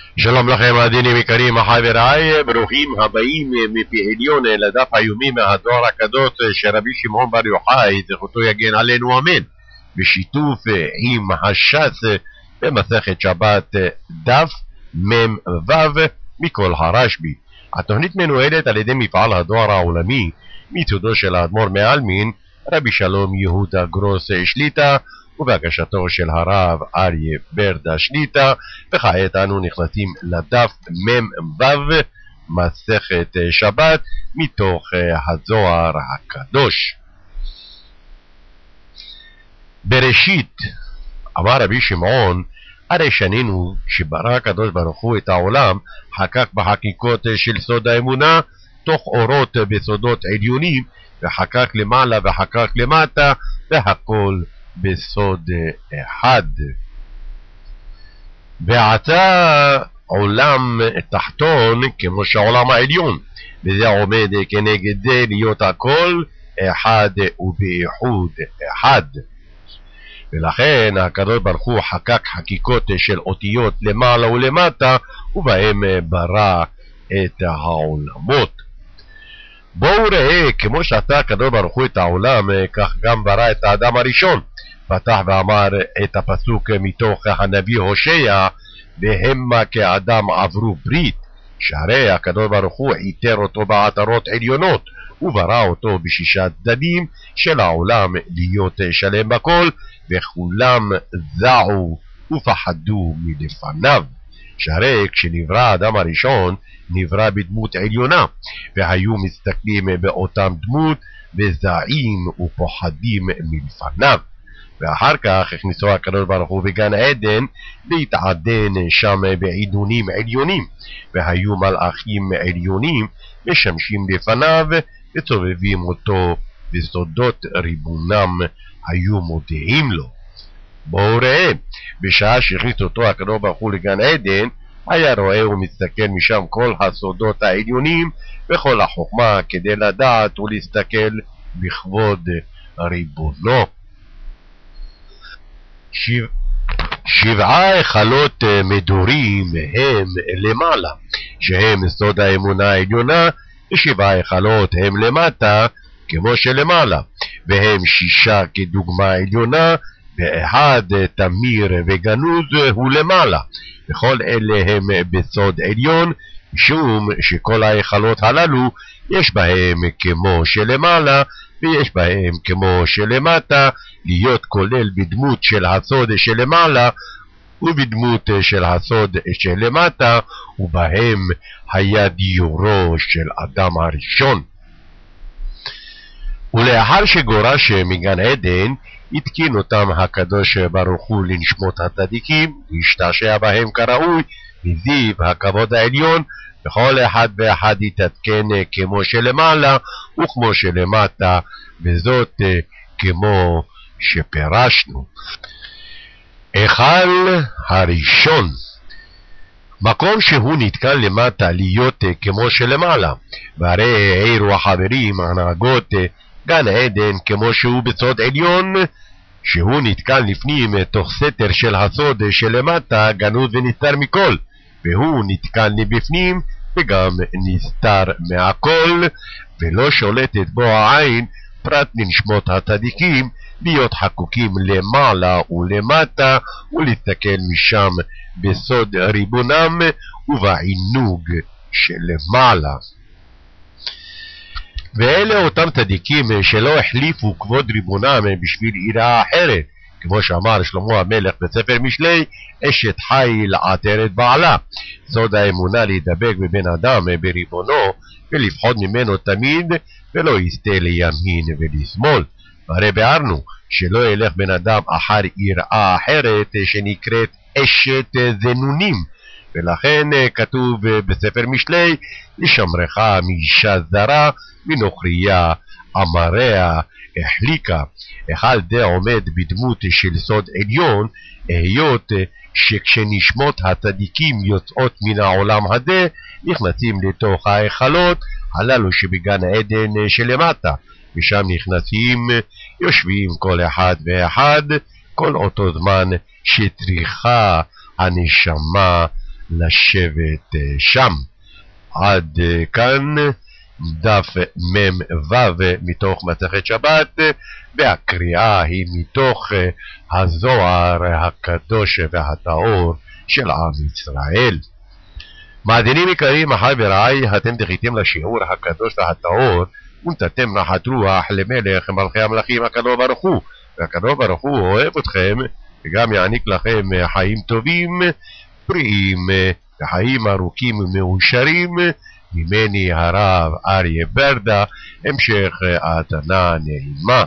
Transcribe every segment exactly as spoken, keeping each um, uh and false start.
שלום לכם מאזינים יקרים, אחי ורעי, ברוכים הבאים מפי עליון לדף היומי מהדואר הקדוש שרבי שמעון בר יוחאי זכותו יגן עלינו אמן, בשיתוף עם הש"ס במסכת שבת דף מ"ו מכל הרשב"י. התוכנית מנוהלת על ידי מפעל הדואר העולמי מצדו של האדמו"ר מעלמין רבי שלום יהודה גרוס שליט"א ובהגשתו של הרב אריה ברדה שליט"א. וכעת אנו נכנסים לדף מ"ו מסכת שבת מתוך הזוהר הקדוש. בראשית אמר רבי שמעון, הרי שנינו שברא הקדוש ברוך הוא את העולם, חקק בחקיקות של סוד האמונה תוך אורות בסודות עליונים, וחקק למעלה וחקק למטה, והכל בסוד אחד. ועתה עולם תחתון כמו שהעולם העליון, וזה עומד כנגד זה להיות הכל אחד ובאיחוד אחד. ולכן הקדוש ברוך הוא חקק חקיקות של אותיות למעלה ולמטה, ובהם ברא את העולמות. בואו ראה, כמו שעשה הקדוש ברוך הוא את העולם, כך גם ברא את האדם הראשון. פתח ואמר את הפסוק מתוך הנביא הושע, והמה כאדם עברו ברית, שהרי הקדוש ברוך הוא איתר אותו בעטרות עליונות, וברא אותו בשישה צדדים של העולם להיות שלם בכל, וכולם זעו ופחדו מלפניו. שהרי כשנברא האדם הראשון נברא בדמות עליונה, והיו מסתכלים באותם דמות וזעים ופוחדים מלפניו. ואחר כך הכניסו הקדוש ברוך הוא בגן עדן להתעדן שם בעידונים עליונים, והיו מלאכים עליונים משמשים לפניו וצובבים אותו, וסודות ריבונם היו מודיעים לו. בואו ראה, בשעה שהכניס אותו הקדוש ברוך הוא לגן עדן, היה רואה ומסתכל משם כל הסודות העליונים וכל החוכמה, כדי לדעת ולהסתכל בכבוד ריבונו. שבע, שבעה היכלות מדורים הם למעלה, שהם סוד האמונה העליונה, ושבעה היכלות הם למטה כמו שלמעלה, והם שישה כדוגמה עליונה, ואחד תמיר וגנוז הוא למעלה. וכל אלה הם בסוד עליון, משום שכל היכלות הללו יש בהם כמו שלמעלה ויש בהם כמו שלמטה, להיות כולל בדמות של הסוד שלמעלה ובדמות של הסוד שלמטה, ובהם היה דיורו של אדם הראשון. ולאחר שגורש מגן עדן, התקין אותם הקדוש ברוך הוא לנשמות הצדיקים, להשתעשע בהם כראוי מזיו הכבוד העליון, וכל אחד ואחד יתעדכן כמו שלמעלה וכמו שלמטה, וזאת כמו שפרשנו. היכל הראשון, מקום שהוא נתקן למטה להיות כמו שלמעלה, והרי העירו החברים הנהגות גן עדן כמו שהוא בסוד עליון, שהוא נתקן לפנים תוך סתר של הסוד שלמטה, גנוז ונסתר מכל, והוא נתקן לבפנים וגם נסתר מהכל, ולא שולטת בו העין פרט לנשמות הצדיקים, להיות חקוקים למעלה ולמטה, ולהסתכל משם בסוד ריבונם ובעינוג שלמעלה. ואלה אותם צדיקים שלא החליפו כבוד ריבונם בשביל עירה אחרת, כמו שאמר שלמה המלך בספר משלי, אשת חיל עטרת בעלה. סוד האמונה להידבק בבן אדם בריבונו ולפחוד ממנו תמיד, ולא יסתה לימין ולשמאל. והרי ביארנו שלא ילך בן אדם אחר יראה אחרת שנקראת אשת זנונים, ולכן כתוב בספר משלי, לשמרך מאישה זרה מנוכריה אמריה החליקה. אחד זה עומד בדמות של סוד עליון, היות שכשנשמות הצדיקים יוצאות מן העולם הזה, נכנסים לתוך ההיכלות הללו שבגן עדן שלמטה, ושם נכנסים, יושבים כל אחד ואחד, כל אותו זמן שצריכה הנשמה לשבת שם. עד כאן דף מ"ו מתוך מסכת שבת, והקריאה היא מתוך הזוהר הקדוש והטהור של עם ישראל. מאזינים יקרים, אחי ורעי, אתם דחיתם לשיעור הקדוש והטהור ונתתם נחת רוח למלך מלכי המלכים הקדוש ברוך הוא, והקדוש ברוך הוא אוהב אתכם וגם יעניק לכם חיים טובים, בריאים וחיים ארוכים ומאושרים. ממני הרב אריה ברדה, המשך האזנה נעימה.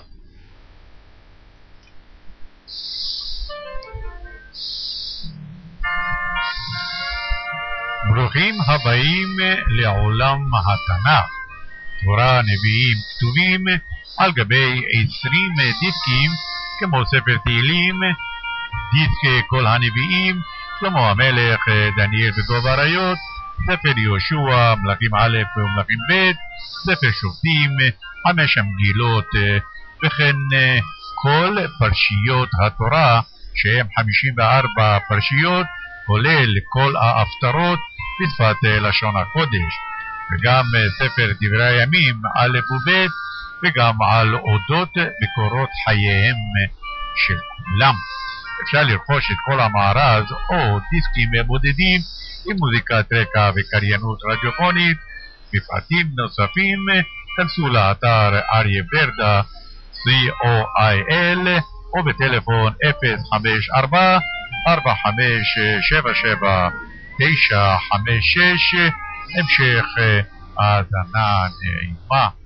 ברוכים הבאים לעולם התנ"ך. תורה, נביאים, כתובים על גבי עשרים דיסקים כמו ספר תהילים, דיסק כל הנביאים, שלמה המלך, דניאל ודוב אריות, ספר יהושע, מלכים א' ומלכים ב', ספר שופטים, חמש המגילות, וכן כל פרשיות התורה שהם חמישים וארבע פרשיות, כולל כל ההפטרות בשפת לשון הקודש, וגם ספר דברי הימים א' וב', וגם על אודות מקורות חייהם של כולם. אפשר לרכוש את כל המארז או דיסקים בודדים עם מוזיקת רקע וקריינות רדיופונית. בפרטים נוספים כנסו לאתר אריה ברדה סי או איי אל או בטלפון אפס חמש ארבע ארבע חמש שבע שבע תשע חמש שש. המשך האזנה נעימה.